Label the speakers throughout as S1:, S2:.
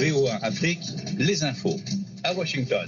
S1: VOA Afrique, les infos à Washington.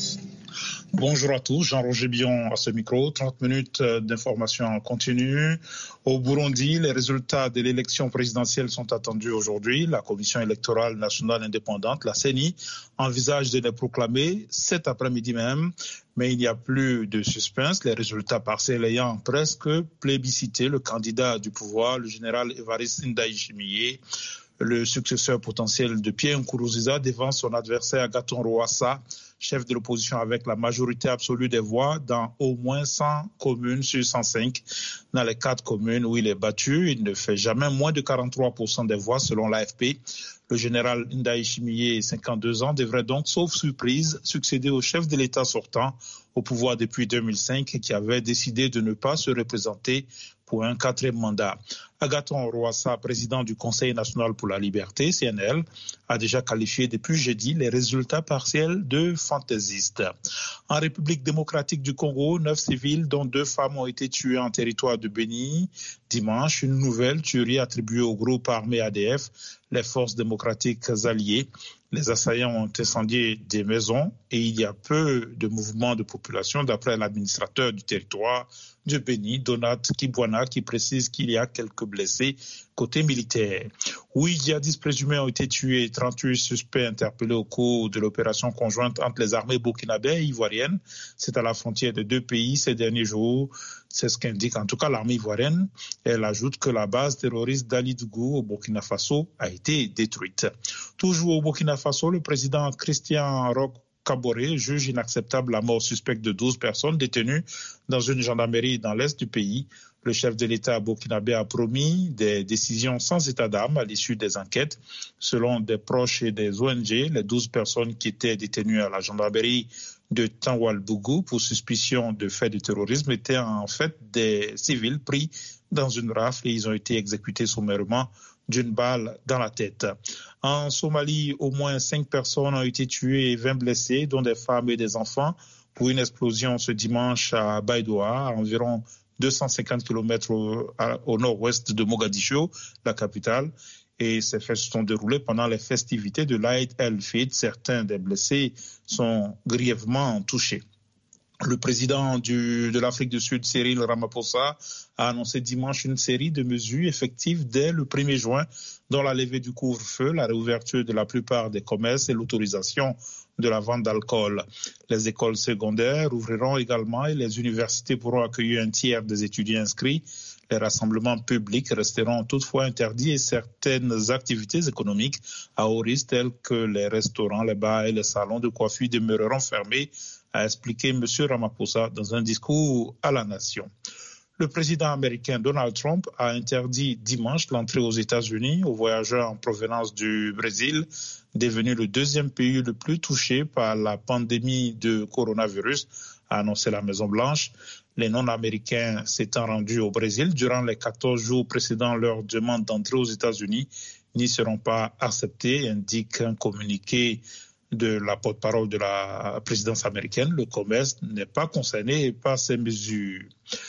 S2: Bonjour à tous, Jean-Roger Bion à ce micro, 30 minutes d'informations en continu. Au Burundi, les résultats de l'élection présidentielle sont attendus aujourd'hui. La Commission électorale nationale indépendante, la CENI, envisage de les proclamer cet après-midi même. Mais il n'y a plus de suspense, les résultats partiels ayant presque plébiscité le candidat du pouvoir, le général Évariste Ndayishimiye. Le successeur potentiel de Pierre Nkurunziza devant son adversaire Agathon Rwasa, chef de l'opposition avec la majorité absolue des voix dans au moins 100 communes sur 105. Dans les 4 communes où il est battu, il ne fait jamais moins de 43% des voix selon l'AFP. Le général Ndayishimiye, 52 ans, devrait donc, sauf surprise, succéder au chef de l'État sortant au pouvoir depuis 2005 qui avait décidé de ne pas se représenter pour un 4e mandat. Agathon Rwasa, président du Conseil national pour la liberté, CNL, a déjà qualifié depuis jeudi les résultats partiels de fantaisistes. En République démocratique du Congo, 9 civils, dont 2 femmes, ont été tués en territoire de Béni. Dimanche, une nouvelle tuerie attribuée au groupe armé ADF, les forces démocratiques alliées. Les assaillants ont incendié des maisons et il y a peu de mouvements de population, d'après l'administrateur du territoire de Béni, Donat Kibwana, qui précise qu'il y a quelques blessés côté militaire. Oui, djihadistes présumés ont été tués, 38 suspects interpellés au cours de l'opération conjointe entre les armées burkinabè et ivoiriennes. C'est à la frontière de 2 pays ces derniers jours. C'est ce qu'indique en tout cas l'armée ivoirienne. Elle ajoute que la base terroriste d'Ali-Dougou au Burkina Faso a été détruite. Toujours au Burkina Faso, le président Christian Roch Kaboré juge inacceptable la mort suspecte de 12 personnes détenues dans une gendarmerie dans l'est du pays. Le chef de l'État burkinabé a promis des décisions sans état d'âme à l'issue des enquêtes. Selon des proches et des ONG, les 12 personnes qui étaient détenues à la gendarmerie de Tanwal-Bougou pour suspicion de faits de terrorisme étaient en fait des civils pris dans une rafle et ils ont été exécutés sommairement d'une balle dans la tête. En Somalie, au moins 5 personnes ont été tuées et 20 blessées, dont des femmes et des enfants, pour une explosion ce dimanche à Baidoa, à environ 250 km au nord-ouest de Mogadiscio, la capitale. Et ces faits se sont déroulés pendant les festivités de l'Aïd el-Fitr. Certains des blessés sont grièvement touchés. Le président de l'Afrique du Sud, Cyril Ramaphosa, a annoncé dimanche une série de mesures effectives dès le 1er juin, dont la levée du couvre-feu, la réouverture de la plupart des commerces et l'autorisation de la vente d'alcool. Les écoles secondaires ouvriront également et les universités pourront accueillir un tiers des étudiants inscrits. Les rassemblements publics resteront toutefois interdits et certaines activités économiques à haut risque telles que les restaurants, les bars et les salons de coiffure demeureront fermés, a expliqué M. Ramaphosa dans un discours à la nation. Le président américain Donald Trump a interdit dimanche l'entrée aux États-Unis aux voyageurs en provenance du Brésil, devenu le 2e pays le plus touché par la pandémie de coronavirus, a annoncé la Maison-Blanche. Les non-américains s'étant rendus au Brésil durant les 14 jours précédant leur demande d'entrée aux États-Unis n'y seront pas acceptés, indique un communiqué de la porte-parole de la présidence américaine. Le commerce n'est pas concerné par ces mesures.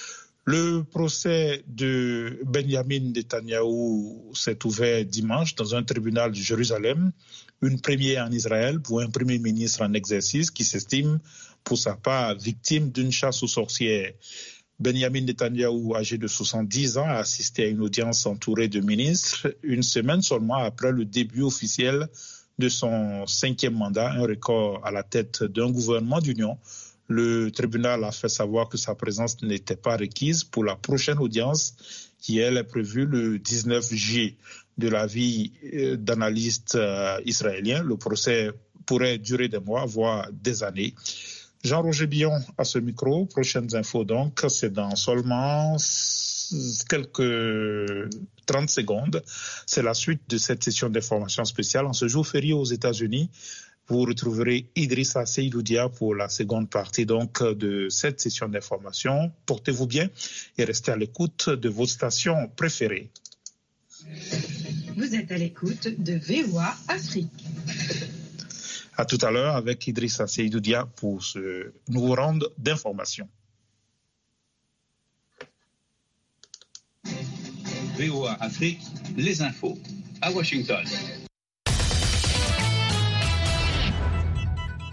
S2: Le procès de Benjamin Netanyahou s'est ouvert dimanche dans un tribunal de Jérusalem, une première en Israël pour un premier ministre en exercice qui s'estime pour sa part victime d'une chasse aux sorcières. Benjamin Netanyahou, âgé de 70 ans, a assisté à une audience entourée de ministres une semaine seulement après le début officiel de son 5e mandat, un record à la tête d'un gouvernement d'union. Le tribunal a fait savoir que sa présence n'était pas requise pour la prochaine audience qui, elle, est prévue le 19 juillet. De l'avis d'analystes israéliens, le procès pourrait durer des mois, voire des années. Jean-Roger Bion à ce micro. Prochaines infos donc, c'est dans seulement quelques 30 secondes. C'est la suite de cette session d'information spéciale. En ce jour férié aux États-Unis, vous retrouverez Idrissa Seydoudia pour la seconde partie donc de cette session d'information. Portez-vous bien et restez à l'écoute de vos stations préférées.
S3: Vous êtes à l'écoute de VOA Afrique.
S2: À tout à l'heure avec Idrissa Seydoudia pour ce nouveau round d'informations.
S1: VOA Afrique, les infos à Washington.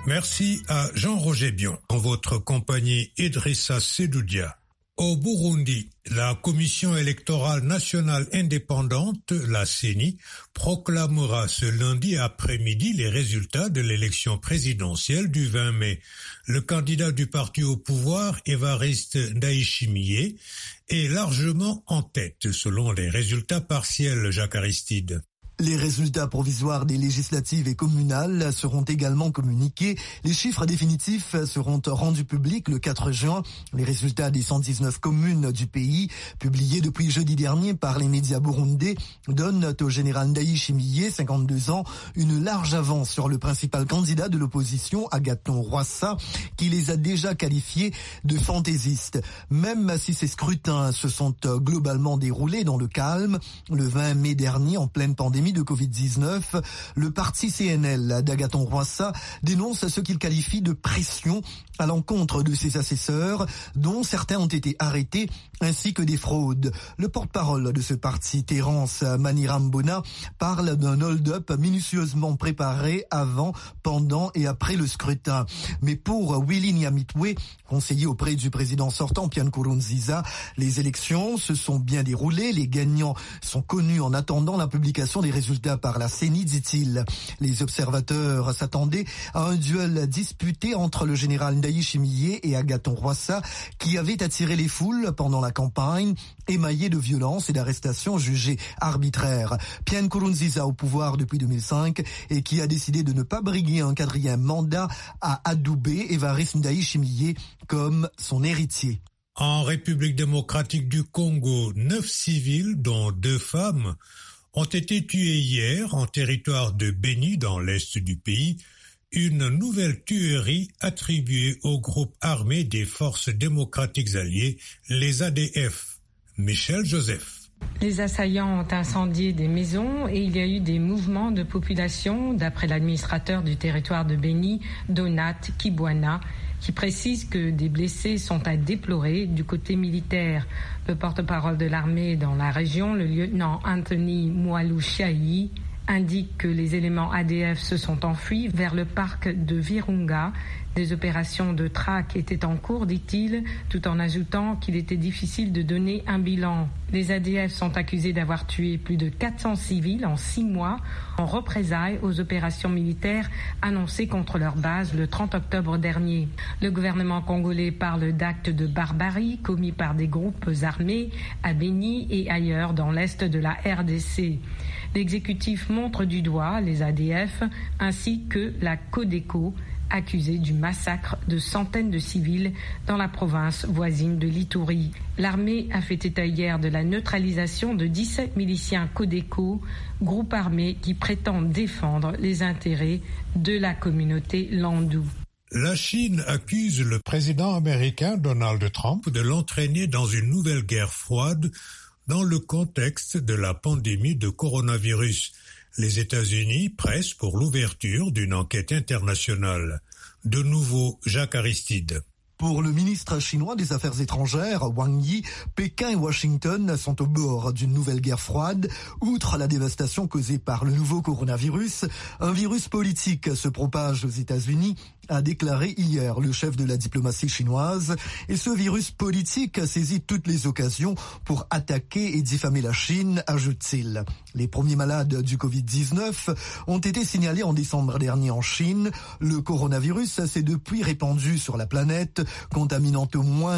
S4: Merci à Jean-Roger Bion. En votre compagnie, Idrissa Sedoudia. Au Burundi, la Commission électorale nationale indépendante, la CENI, proclamera ce lundi après-midi les résultats de l'élection présidentielle du 20 mai. Le candidat du parti au pouvoir, Évariste Ndayishimiye, est largement en tête selon les résultats partiels, Jacques Aristide.
S5: Les résultats provisoires des législatives et communales seront également communiqués. Les chiffres définitifs seront rendus publics le 4 juin. Les résultats des 119 communes du pays, publiés depuis jeudi dernier par les médias burundais, donnent au général Ndayishimiye, 52 ans, une large avance sur le principal candidat de l'opposition, Agathon Rwasa, qui les a déjà qualifiés de fantaisistes. Même si ces scrutins se sont globalement déroulés dans le calme, le 20 mai dernier, en pleine pandémie de Covid-19, le parti CNL d'Agathon Rwasa dénonce ce qu'il qualifie de pression à l'encontre de ses assesseurs, dont certains ont été arrêtés, ainsi que des fraudes. Le porte-parole de ce parti, Terence Manirambona, parle d'un hold-up minutieusement préparé avant, pendant et après le scrutin. Mais pour Willy Nyamitwe, conseiller auprès du président sortant Pierre Nkurunziza, les élections se sont bien déroulées, les gagnants sont connus en attendant la publication des résultats par la CENI, dit-il. Les observateurs s'attendaient à un duel disputé entre le général Ndayishimiye et Agathon Rwasa, qui avait attiré les foules pendant la campagne, émaillée de violences et d'arrestations jugées arbitraires. Pierre Nkurunziza au pouvoir depuis 2005 et qui a décidé de ne pas briguer un 4e mandat, a adoubé Évariste Ndayishimiye comme son héritier.
S4: En République démocratique du Congo, 9 civils, dont 2 femmes, ont été tués hier en territoire de Béni, dans l'est du pays, une nouvelle tuerie attribuée au groupe armé des forces démocratiques alliées, les ADF. Michel Joseph.
S6: Les assaillants ont incendié des maisons et il y a eu des mouvements de population, d'après l'administrateur du territoire de Béni, Donat Kibwana, qui précise que des blessés sont à déplorer du côté militaire. Le porte-parole de l'armée dans la région, le lieutenant Anthony Mwalushayi, indique que les éléments ADF se sont enfuis vers le parc de Virunga. Des opérations de traque étaient en cours, dit-il, tout en ajoutant qu'il était difficile de donner un bilan. Les ADF sont accusés d'avoir tué plus de 400 civils en 6 mois en représailles aux opérations militaires annoncées contre leur base le 30 octobre dernier. Le gouvernement congolais parle d'actes de barbarie commis par des groupes armés à Béni et ailleurs dans l'est de la RDC. L'exécutif montre du doigt les ADF ainsi que la Codeco, accusée du massacre de centaines de civils dans la province voisine de l'Ituri. L'armée a fait état hier de la neutralisation de 17 miliciens Codeco, groupe armé qui prétend défendre les intérêts de la communauté Landou.
S4: La Chine accuse le président américain Donald Trump de l'entraîner dans une nouvelle guerre froide dans le contexte de la pandémie de coronavirus. Les États-Unis pressent pour l'ouverture d'une enquête internationale. De nouveau, Jacques Aristide.
S5: Pour le ministre chinois des Affaires étrangères, Wang Yi, Pékin et Washington sont au bord d'une nouvelle guerre froide. Outre la dévastation causée par le nouveau coronavirus, un virus politique se propage aux États-Unis, a déclaré hier le chef de la diplomatie chinoise. Et ce virus politique saisit toutes les occasions pour attaquer et diffamer la Chine, ajoute-t-il. Les premiers malades du Covid-19 ont été signalés en décembre dernier en Chine. Le coronavirus s'est depuis répandu sur la planète, contaminant au moins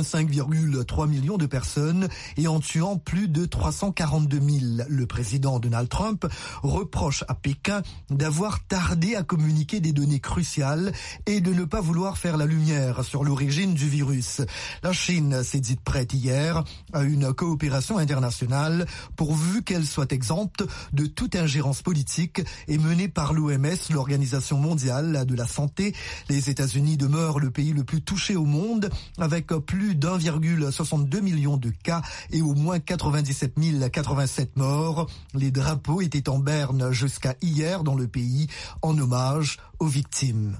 S5: 5,3 millions de personnes et en tuant plus de 342 000. Le président Donald Trump reproche à Pékin d'avoir tardé à communiquer des données cruciales et de ne pas vouloir faire la lumière sur l'origine du virus. La Chine s'est dite prête hier à une coopération internationale pourvu qu'elle soit exempte de toute ingérence politique et menée par l'OMS, l'Organisation mondiale de la santé. Les États-Unis demeurent le pays le plus touché au monde avec plus d'1,62 million de cas et au moins 97 087 morts. Les drapeaux étaient en berne jusqu'à hier dans le pays en hommage aux victimes.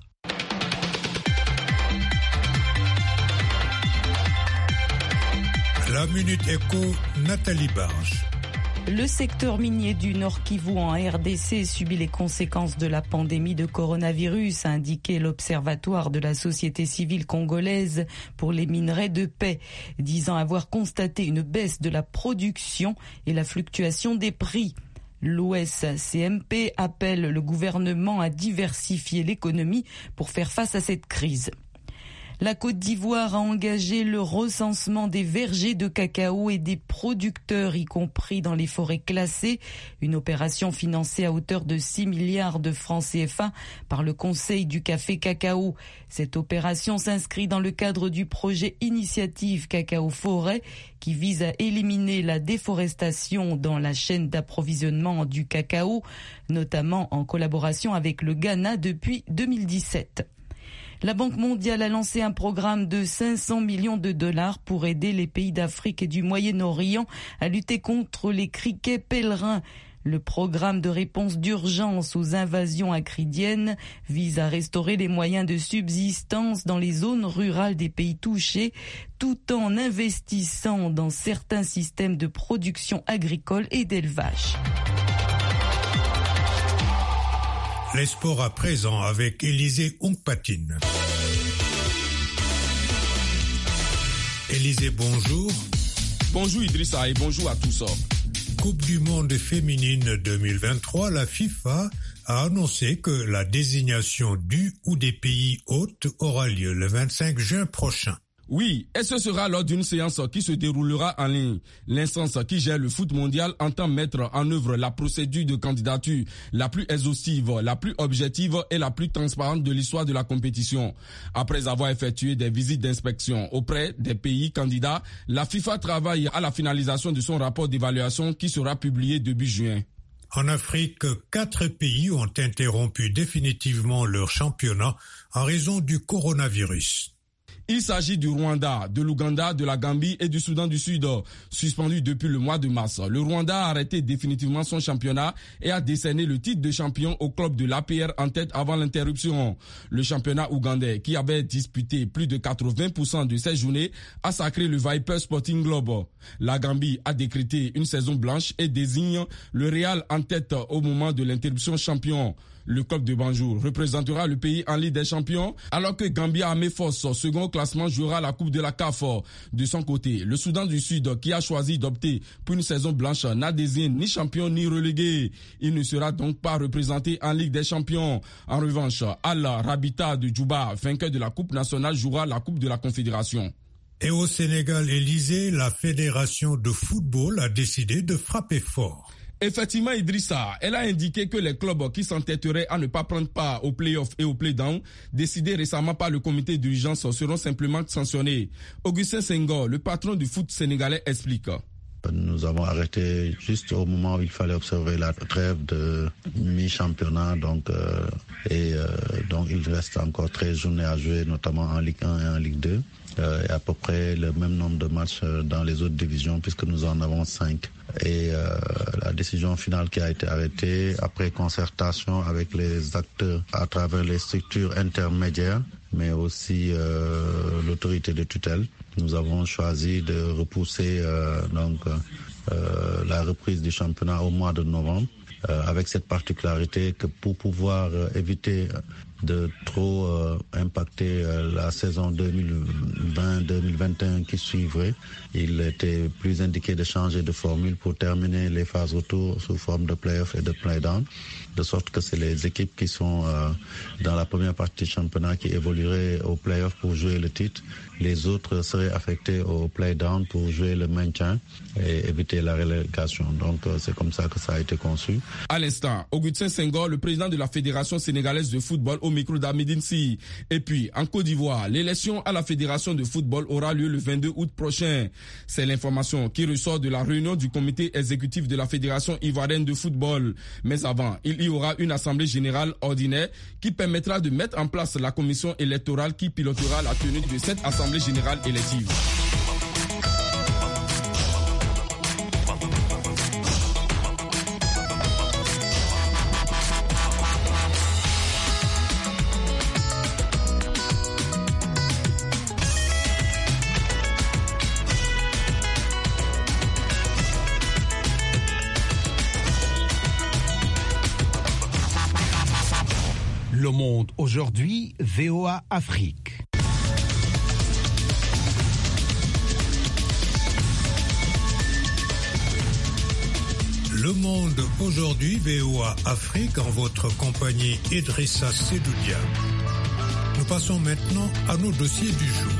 S4: La Minute Éco, Nathalie Barge.
S7: Le secteur minier du Nord Kivu en RDC subit les conséquences de la pandémie de coronavirus, a indiqué l'Observatoire de la société civile congolaise pour les minerais de paix, disant avoir constaté une baisse de la production et la fluctuation des prix. L'OSCMP appelle le gouvernement à diversifier l'économie pour faire face à cette crise. La Côte d'Ivoire a engagé le recensement des vergers de cacao et des producteurs, y compris dans les forêts classées. Une opération financée à hauteur de 6 milliards de francs CFA par le Conseil du café cacao. Cette opération s'inscrit dans le cadre du projet Initiative Cacao Forêt qui vise à éliminer la déforestation dans la chaîne d'approvisionnement du cacao, notamment en collaboration avec le Ghana depuis 2017. La Banque mondiale a lancé un programme de 500 millions de dollars pour aider les pays d'Afrique et du Moyen-Orient à lutter contre les criquets pèlerins. Le programme de réponse d'urgence aux invasions acridiennes vise à restaurer les moyens de subsistance dans les zones rurales des pays touchés, tout en investissant dans certains systèmes de production agricole et d'élevage.
S4: Les sports à présent avec Élisée Oungpatine. Élisée, bonjour.
S8: Bonjour Idrissa et bonjour à tous.
S4: Coupe du monde féminine 2023, la FIFA a annoncé que la désignation du ou des pays hôtes aura lieu le 25 juin prochain.
S8: Oui, et ce sera lors d'une séance qui se déroulera en ligne. L'instance qui gère le foot mondial entend mettre en œuvre la procédure de candidature la plus exhaustive, la plus objective et la plus transparente de l'histoire de la compétition. Après avoir effectué des visites d'inspection auprès des pays candidats, la FIFA travaille à la finalisation de son rapport d'évaluation qui sera publié début juin.
S4: En Afrique, 4 pays ont interrompu définitivement leur championnat en raison du coronavirus.
S8: Il s'agit du Rwanda, de l'Ouganda, de la Gambie et du Soudan du Sud, suspendus depuis le mois de mars. Le Rwanda a arrêté définitivement son championnat et a décerné le titre de champion au club de l'APR en tête avant l'interruption. Le championnat ougandais, qui avait disputé plus de 80% de ses journées, a sacré le Viper Sporting Club. La Gambie a décrété une saison blanche et désigne le Real en tête au moment de l'interruption champion. Le club de Banjul représentera le pays en Ligue des Champions, alors que Gambia Améphos, second au classement, jouera la Coupe de la CAF. De son côté, le Soudan du Sud, qui a choisi d'opter pour une saison blanche, n'a désigné ni champion ni relégué. Il ne sera donc pas représenté en Ligue des Champions. En revanche, Al Rabita de Djouba, vainqueur de la Coupe nationale, jouera la Coupe de la Confédération.
S4: Et au Sénégal, Élysée, la Fédération de football a décidé de frapper fort.
S8: Effectivement, Idrissa, elle a indiqué que les clubs qui s'entêteraient à ne pas prendre part aux play-offs et aux play-downs, décidés récemment par le comité d'urgence, seront simplement sanctionnés. Augustin Senghor, le patron du foot sénégalais, explique.
S9: Nous avons arrêté juste au moment où il fallait observer la trêve de mi-championnat. Donc il reste encore 13 journées à jouer, notamment en Ligue 1 et en Ligue 2. Et à peu près le même nombre de matchs dans les autres divisions, puisque nous en avons 5. Et la décision finale qui a été arrêtée après concertation avec les acteurs à travers les structures intermédiaires, mais aussi l'autorité de tutelle. Nous avons choisi de repousser la reprise du championnat au mois de novembre, avec cette particularité que pour pouvoir éviter de trop impacter la saison 2020-2021 qui suivrait, il était plus indiqué de changer de formule pour terminer les phases retour sous forme de play-off et de play-down, de sorte que c'est les équipes qui sont dans la première partie du championnat qui évolueraient au play-off pour jouer le titre. Les autres seraient affectés au play-down pour jouer le maintien et éviter la relégation. Donc c'est comme ça que ça a été conçu.
S8: À l'instant, Augustin Senghor, le président de la Fédération sénégalaise de football, au micro d'Amidine Sy. Et puis, en Côte d'Ivoire, l'élection à la Fédération de football aura lieu le 22 août prochain. C'est l'information qui ressort de la réunion du comité exécutif de la Fédération ivoirienne de football. Mais avant, il y aura une assemblée générale ordinaire qui permettra de mettre en place la commission électorale qui pilotera la tenue de cette assemblée générale élective.
S10: Le Monde aujourd'hui, VOA Afrique.
S4: Le Monde aujourd'hui, VOA Afrique, en votre compagnie Idrissa Sedoudia. Nous passons maintenant à nos dossiers du jour.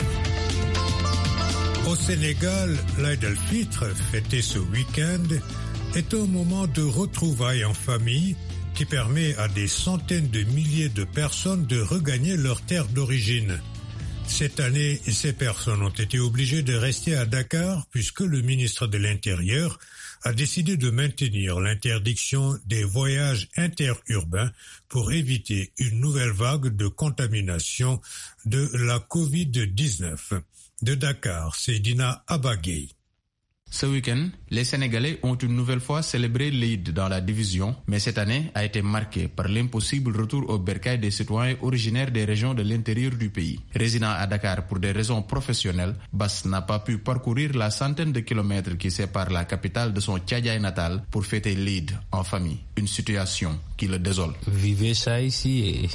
S4: Au Sénégal, l'Aïd el-Fitr, fêté ce week-end, est un moment de retrouvailles en famille qui permet à des centaines de milliers de personnes de regagner leur terre d'origine. Cette année, ces personnes ont été obligées de rester à Dakar puisque le ministre de l'Intérieur a décidé de maintenir l'interdiction des voyages interurbains pour éviter une nouvelle vague de contamination de la Covid-19. De Dakar, Seydina Abagay.
S11: Ce week-end, les Sénégalais ont une nouvelle fois célébré l'Eid dans la division, mais cette année a été marquée par l'impossible retour au bercail des citoyens originaires des régions de l'intérieur du pays. Résidant à Dakar pour des raisons professionnelles, Bass n'a pas pu parcourir la centaine de kilomètres qui séparent la capitale de son Tchadjaï natal pour fêter l'Eid en famille. Une situation qui le désole.
S12: Vivez ça ici et...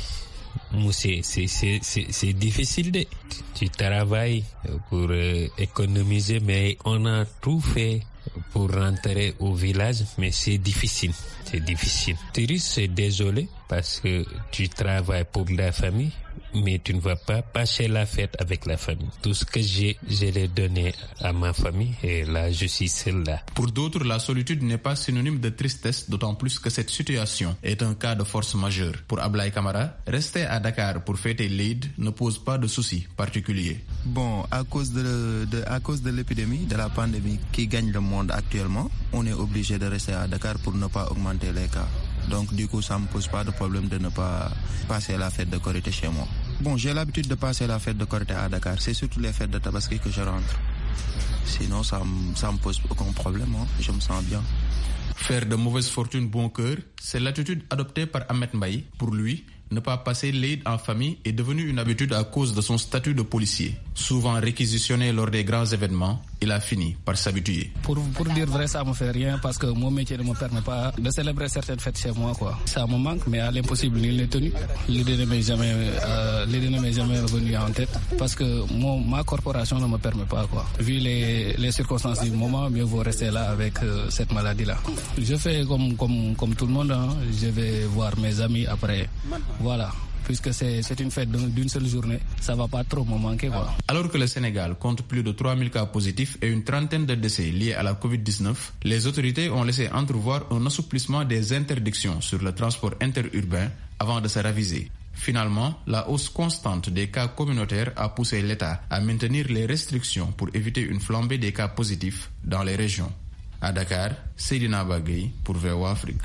S12: C'est difficile. Tu travailles pour économiser, mais on a tout fait pour rentrer au village, mais c'est difficile. Tu risques désolé parce que tu travailles pour la famille, mais tu ne vas pas passer la fête avec la famille. Tout ce que je l'ai donné à ma famille et là, je suis seul là.
S11: Pour d'autres, la solitude n'est pas synonyme de tristesse, d'autant plus que cette situation est un cas de force majeure. Pour Ablaye Camara, rester à Dakar pour fêter l'Eid ne pose pas de soucis particuliers.
S13: Bon, à cause de l'épidémie, de la pandémie qui gagne le monde actuellement, on est obligé de rester à Dakar pour ne pas augmenter les cas. Donc du coup, ça ne me pose pas de problème de ne pas passer la fête de Korité chez moi. Bon, j'ai l'habitude de passer la fête de Korité à Dakar. C'est surtout les fêtes de Tabaski que je rentre. Sinon, ça me pose aucun problème. Hein. Je me sens bien.
S11: Faire de mauvaise fortune bon cœur, c'est l'attitude adoptée par Ahmed Mbaye. Pour lui, ne pas passer l'Eid en famille est devenu une habitude à cause de son statut de policier. Souvent réquisitionné lors des grands événements, il a fini par s'habituer.
S14: Pour dire vrai, ça me fait rien parce que mon métier ne me permet pas de célébrer certaines fêtes chez moi, quoi. Ça me manque, mais à l'impossible, il est tenu. L'idée ne m'est jamais revenue en tête parce que ma corporation ne me permet pas, quoi. Vu les circonstances du moment, mieux vaut rester là avec cette maladie-là. Je fais comme tout le monde, hein. Je vais voir mes amis après. Voilà, puisque c'est une fête d'une seule journée, ça va pas trop me manquer, quoi.
S11: Alors que le Sénégal compte plus de 3000 cas positifs et une trentaine de décès liés à la Covid-19, les autorités ont laissé entrevoir un assouplissement des interdictions sur le transport interurbain avant de se raviser. Finalement, la hausse constante des cas communautaires a poussé l'État à maintenir les restrictions pour éviter une flambée des cas positifs dans les régions. À Dakar, Seydina Bagay pour VOA Afrique.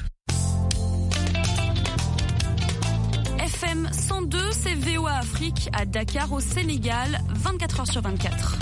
S15: FM 102, c'est VOA Afrique à Dakar au Sénégal, 24h sur 24.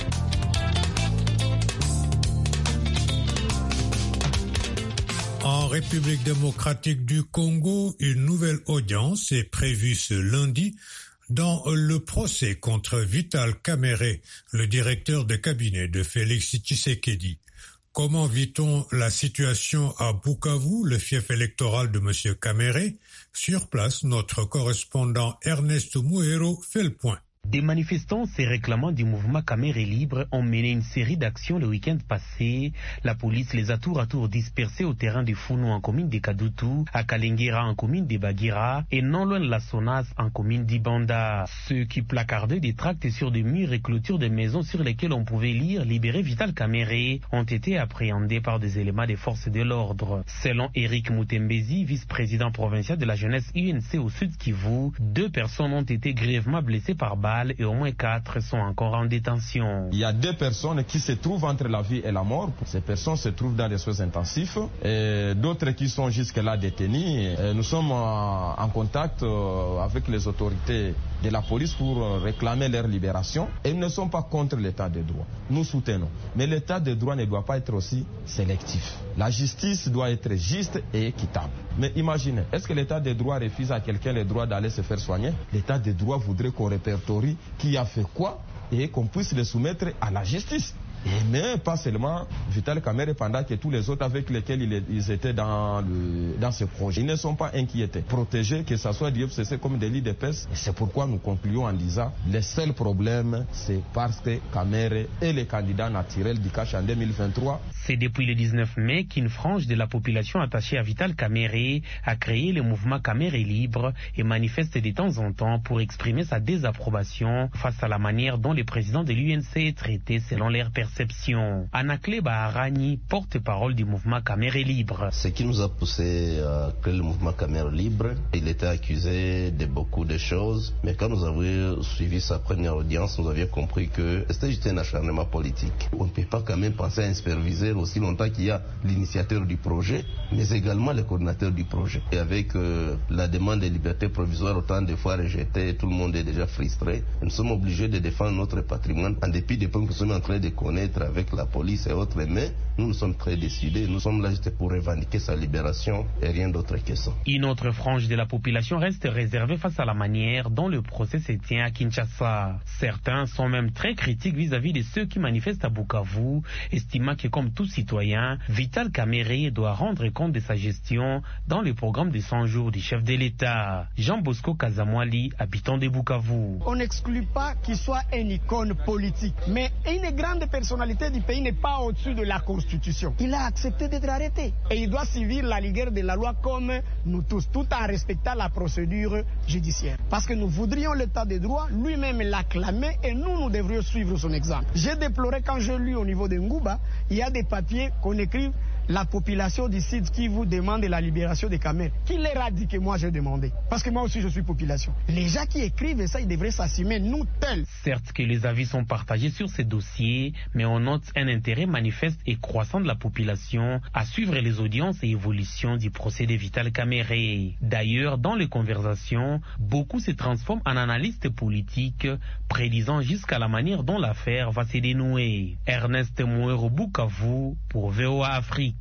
S4: En République démocratique du Congo, une nouvelle audience est prévue ce lundi dans le procès contre Vital Kamerhe, le directeur de cabinet de Félix Tshisekedi. Comment vit-on la situation à Bukavu, le fief électoral de M. Kamerhe? Sur place, notre correspondant Ernest Mouhero fait le point.
S16: Des manifestants se réclamant du mouvement Kamerhe Libre ont mené une série d'actions le week-end passé. La police les a tour à tour dispersés au terrain de Founou en commune de Kadutu, à Kalenguera en commune de Bagira et non loin de la Sonas en commune d'Ibanda. Ceux qui placardaient des tracts sur des murs et clôtures de maisons sur lesquels on pouvait lire « Libérer Vital Kamerhe » ont été appréhendés par des éléments des forces de l'ordre. Selon Eric Moutembezi, vice-président provincial de la jeunesse UNC au Sud Kivu, 2 personnes ont été grièvement blessées par balle et au moins 4 sont encore en détention.
S17: Il y a 2 personnes qui se trouvent entre la vie et la mort. Ces personnes se trouvent dans des soins intensifs et d'autres qui sont jusque-là détenues. Nous sommes en contact avec les autorités de la police pour réclamer leur libération et ils ne sont pas contre l'état de droit. Nous soutenons. Mais l'état de droit ne doit pas être aussi sélectif. La justice doit être juste et équitable. Mais imaginez, est-ce que l'état de droit refuse à quelqu'un le droit d'aller se faire soigner? L'état de droit voudrait qu'on répertorie qui a fait quoi et qu'on puisse le soumettre à la justice. Mais pas seulement Vital Kamerhe, pendant que tous les autres avec lesquels ils étaient dans ce projet, ils ne sont pas inquiétés. Protégés, que ce soit d'IFCC comme des lits de peste. Et c'est pourquoi nous concluons en disant le seul problème, c'est parce que Kamerhe est le candidat naturel du Cash en 2023.
S16: C'est depuis le 19 mai qu'une frange de la population attachée à Vital Kamerhe a créé le mouvement Kamerhe Libre et manifeste de temps en temps pour exprimer sa désapprobation face à la manière dont le président de l'UNC est traité selon leur perception. Anakle Baharani, porte-parole du mouvement Kamerhe Libre.
S18: Ce qui nous a poussé à créer le mouvement Kamerhe Libre, il était accusé de beaucoup de choses, mais quand nous avons suivi sa première audience, nous avions compris que c'était juste un acharnement politique. On ne peut pas quand même penser à un superviseur aussi longtemps qu'il y a l'initiateur du projet, mais également le coordinateur du projet. Et avec la demande de liberté provisoire autant de fois rejetée, tout le monde est déjà frustré. Nous sommes obligés de défendre notre patrimoine en dépit des points que nous sommes en train de connaître avec la police et autres, mais nous sommes très décidés. Nous sommes là juste pour revendiquer sa libération et rien d'autre que ça.
S16: Une autre frange de la population reste réservée face à la manière dont le procès se tient à Kinshasa. Certains sont même très critiques vis-à-vis de ceux qui manifestent à Bukavu, estimant que comme tout citoyen, Vital Kamerhe doit rendre compte de sa gestion dans le programme de 100 jours du chef de l'État. Jean Bosco Kazamwali, habitant de Bukavu.
S19: On n'exclut pas qu'il soit une icône politique, mais une grande personnalité du pays n'est pas au-dessus de la Constitution. Il a accepté d'être arrêté et il doit suivre la rigueur de la loi comme nous tous, tout en respectant la procédure judiciaire. Parce que nous voudrions l'état de droit, lui-même l'a clamé et nous devrions suivre son exemple. J'ai déploré quand je lis au niveau de Ngouba, il y a des papiers qu'on écrive la population du Sud qui vous demande la libération des Kamerhe. Qui leur a dit que moi j'ai demandé? Parce que moi aussi je suis population. Les gens qui écrivent ça, ils devraient s'assumer, nous tels.
S16: Certes que les avis sont partagés sur ces dossiers, mais on note un intérêt manifeste et croissant de la population à suivre les audiences et évolutions du procès de Vital Kamerhe. D'ailleurs, dans les conversations, beaucoup se transforment en analystes politiques, prédisant jusqu'à la manière dont l'affaire va se dénouer. Ernest Mouero, Bukavu, pour VOA Afrique.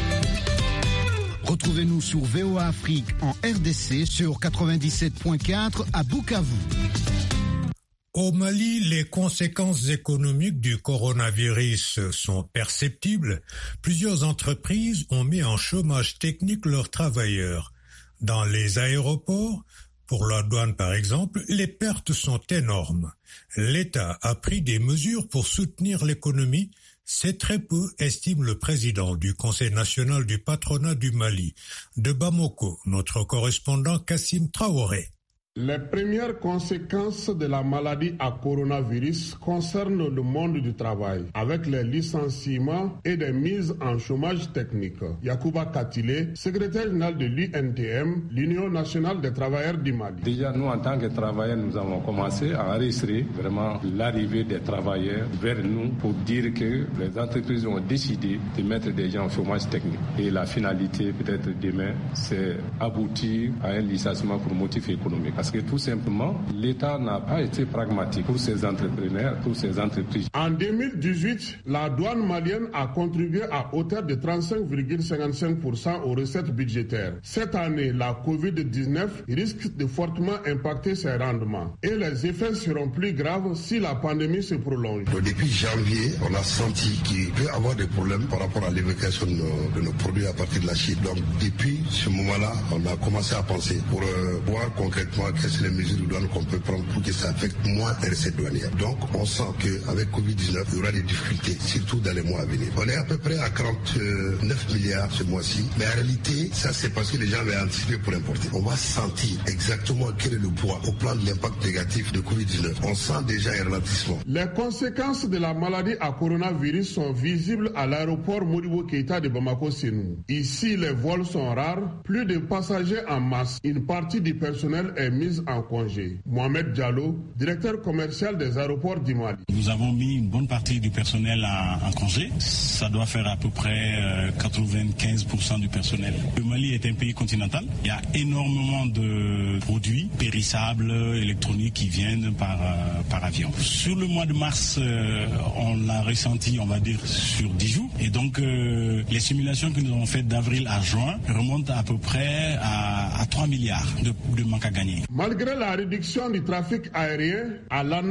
S10: Retrouvez-nous sur VOA Afrique en RDC sur 97.4 à Bukavu.
S4: Au Mali, les conséquences économiques du coronavirus sont perceptibles. Plusieurs entreprises ont mis en chômage technique leurs travailleurs. Dans les aéroports, pour la douane par exemple, les pertes sont énormes. L'État a pris des mesures pour soutenir l'économie. C'est très peu, estime le président du Conseil national du patronat du Mali. De Bamako, notre correspondant Kassim Traoré.
S20: Les premières conséquences de la maladie à coronavirus concernent le monde du travail, avec les licenciements et des mises en chômage technique. Yacouba Katile, secrétaire général de l'UNTM, l'Union nationale des travailleurs du Mali.
S21: Déjà, nous, en tant que travailleurs, nous avons commencé à enregistrer vraiment l'arrivée des travailleurs vers nous pour dire que les entreprises ont décidé de mettre des gens en chômage technique. Et la finalité, peut-être demain, c'est aboutir à un licenciement pour motif économique. Parce que tout simplement, l'État n'a pas été pragmatique pour ses entrepreneurs, pour ses entreprises.
S20: En 2018, la douane malienne a contribué à hauteur de 35,55% aux recettes budgétaires. Cette année, la Covid-19 risque de fortement impacter ses rendements. Et les effets seront plus graves si la pandémie se prolonge.
S22: Depuis janvier, on a senti qu'il peut y avoir des problèmes par rapport à l'évacuation de nos produits à partir de la Chine. Donc depuis ce moment-là, on a commencé à penser pour voir concrètement quelles sont les mesures de douane qu'on peut prendre pour que ça affecte moins les recettes douanières. Donc on sent qu'avec Covid-19, il y aura des difficultés, surtout dans les mois à venir. On est à peu près à 49 milliards ce mois-ci, mais en réalité, ça c'est parce que les gens avaient anticipé pour importer. On va sentir exactement quel est le poids au plan de l'impact négatif de Covid-19. On sent déjà un ralentissement.
S20: Les conséquences de la maladie à coronavirus sont visibles à l'aéroport Modibo Keïta de Bamako-Sénou. Ici, les vols sont rares, plus de passagers en masse. Une partie du personnel est mise en congé. Mohamed Diallo, directeur commercial des aéroports du Mali.
S23: Nous avons mis une bonne partie du personnel en congé. Ça doit faire à peu près 95% du personnel. Le Mali est un pays continental. Il y a énormément de produits périssables, électroniques qui viennent par avion. Sur le mois de mars, on l'a ressenti, on va dire, sur 10 jours. Et donc, les simulations que nous avons faites d'avril à juin remontent à peu près à 3 milliards de manque à gagner.
S20: Malgré la réduction du trafic aérien, à l'ANAC,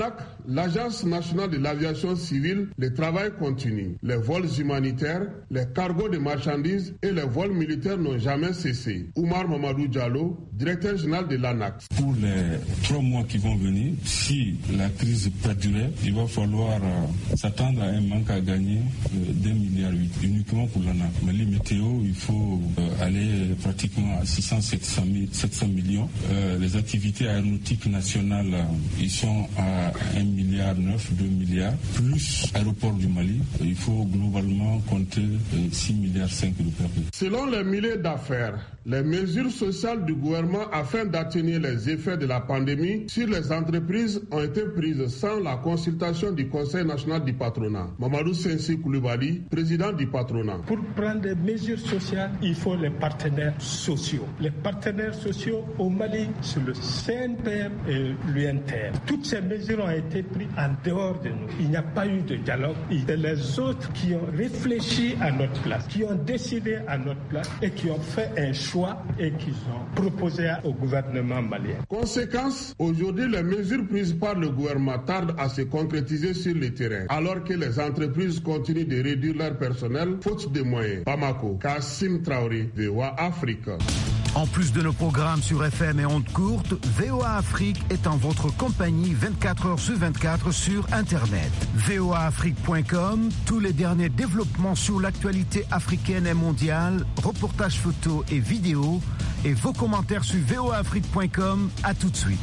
S20: l'Agence nationale de l'aviation civile, le travail continue. Les vols humanitaires, les cargos de marchandises et les vols militaires n'ont jamais cessé. Oumar Mamadou Diallo, directeur général de l'ANAC.
S23: Pour les 3 mois qui vont venir, si la crise perdurait, il va falloir s'attendre à un manque à gagner d'1,8 milliard uniquement pour l'ANAC. Mais les météos, il faut aller pratiquement à 600-700 millions. Les activités aéronautiques nationales, ils sont à 1,9 milliard, 2 milliards. Plus aéroport du Mali, il faut globalement compter 6,5 milliards de pertes.
S20: Selon les milliers d'affaires, les mesures sociales du gouvernement afin d'atténuer les effets de la pandémie sur les entreprises ont été prises sans la consultation du Conseil national du patronat. Mamadou Sensi Koulibaly, président du patronat.
S1: Pour prendre des mesures sociales, il faut les partenaires sociaux. Les partenaires sociaux au Mali, c'est le CNPR et l'UNTR. Toutes ces mesures ont été prises en dehors de nous. Il n'y a pas eu de dialogue. C'est les autres qui ont réfléchi à notre place, qui ont décidé à notre place et qui ont fait un choix et qui ont proposé au gouvernement malien.
S20: Conséquence, aujourd'hui, les mesures prises par le gouvernement tardent à se concrétiser sur le terrain, alors que les entreprises continuent de réduire leur personnel faute de moyens. Bamako, Kassim Traoré, VOA Afrique.
S10: En plus de nos programmes sur FM et ondes courtes, VOA Afrique est en votre compagnie 24 heures sur 24 sur Internet. voaafrique.com, tous les derniers développements sur l'actualité africaine et mondiale, reportages photos et vidéos, et vos commentaires sur voaafrique.com. À tout de suite.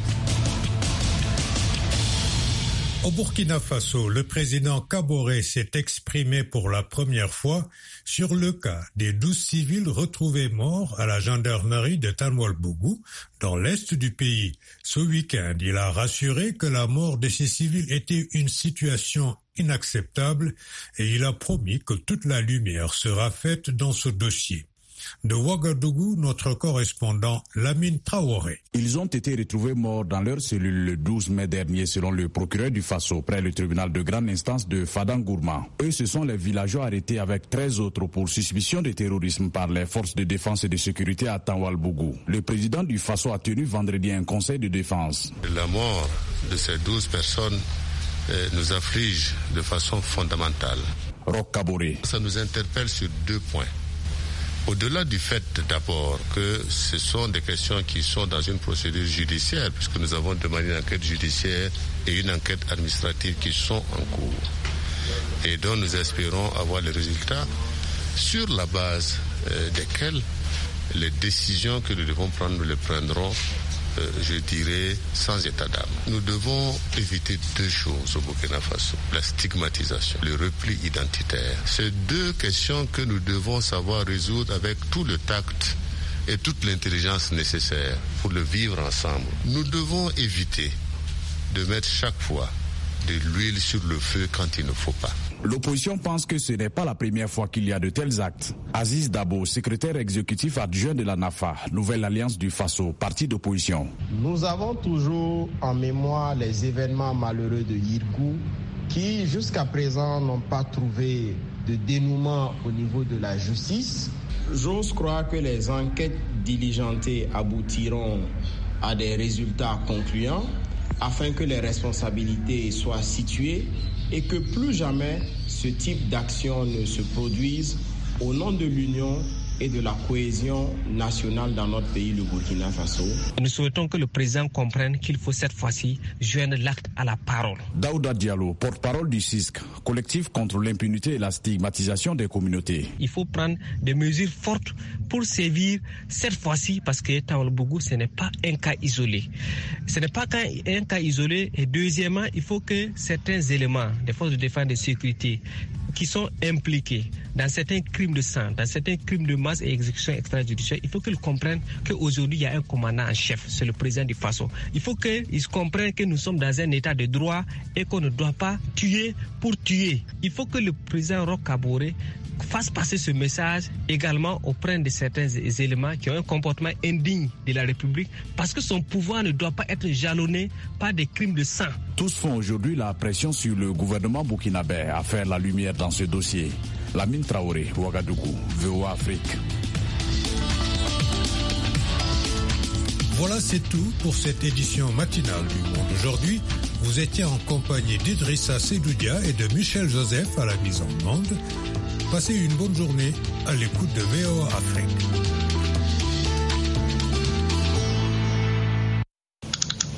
S4: Au Burkina Faso, le président Kaboré s'est exprimé pour la première fois sur le cas des 12 civils retrouvés morts à la gendarmerie de Tanwalbougou, dans l'est du pays. Ce week-end, il a rassuré que la mort de ces civils était une situation inacceptable et il a promis que toute la lumière sera faite dans ce dossier. De Ouagadougou, notre correspondant Lamine Traoré.
S2: Ils ont été retrouvés morts dans leur cellule le 12 mai dernier selon le procureur du Faso près le tribunal de grande instance de Fadangourma. Eux, ce sont les villageois arrêtés avec 13 autres pour suspicion de terrorisme par les forces de défense et de sécurité à Tanwalbougou. Le président du Faso a tenu vendredi un conseil de défense.
S3: La mort de ces 12 personnes nous afflige de façon fondamentale.
S2: Roch Kaboré.
S3: Ça nous interpelle sur 2 points. Au-delà du fait d'abord que ce sont des questions qui sont dans une procédure judiciaire, puisque nous avons demandé une enquête judiciaire et une enquête administrative qui sont en cours et dont nous espérons avoir les résultats sur la base desquels les décisions que nous devons prendre, nous les prendrons, je dirais, sans état d'âme. Nous devons éviter 2 choses au Burkina Faso. La stigmatisation, le repli identitaire. C'est 2 questions que nous devons savoir résoudre avec tout le tact et toute l'intelligence nécessaire pour le vivre ensemble. Nous devons éviter de mettre chaque fois de l'huile sur le feu quand il ne faut pas.
S2: L'opposition pense que ce n'est pas la première fois qu'il y a de tels actes. Aziz Dabo, secrétaire exécutif adjoint de la NAFA, Nouvelle Alliance du Faso, parti d'opposition.
S24: Nous avons toujours en mémoire les événements malheureux de Yirgou qui jusqu'à présent n'ont pas trouvé de dénouement au niveau de la justice. J'ose croire que les enquêtes diligentées aboutiront à des résultats concluants afin que les responsabilités soient situées et que plus jamais ce type d'action ne se produise au nom de l'Union et de la cohésion nationale dans notre pays, le Burkina Faso.
S25: Nous souhaitons que le président comprenne qu'il faut cette fois-ci joindre l'acte à la parole.
S2: Daouda Diallo, porte-parole du CISC, collectif contre l'impunité et la stigmatisation des communautés.
S25: Il faut prendre des mesures fortes pour sévir cette fois-ci parce que Tanwalbougou, ce n'est pas un cas isolé. Ce n'est pas un cas isolé et deuxièmement, il faut que certains éléments des forces de défense et de sécurité qui sont impliqués dans certains crimes de sang, dans certains crimes de masse et exécution extrajudiciaire, il faut qu'ils comprennent qu'aujourd'hui, il y a un commandant en chef, c'est le président du Faso. Il faut qu'ils comprennent que nous sommes dans un état de droit et qu'on ne doit pas tuer pour tuer. Il faut que le président Roch Kaboré fasse passer ce message également auprès de certains éléments qui ont un comportement indigne de la République parce que son pouvoir ne doit pas être jalonné par des crimes de sang.
S2: Tous font aujourd'hui la pression sur le gouvernement burkinabé à faire la lumière dans ce dossier. Lamine Traoré, Ouagadougou, VOA Afrique.
S4: Voilà, c'est tout pour cette édition matinale du Monde aujourd'hui. Vous étiez en compagnie d'Idrissa Sedoudia et de Michel Joseph à la mise en onde. Passez une bonne journée à l'écoute de VOA Afrique.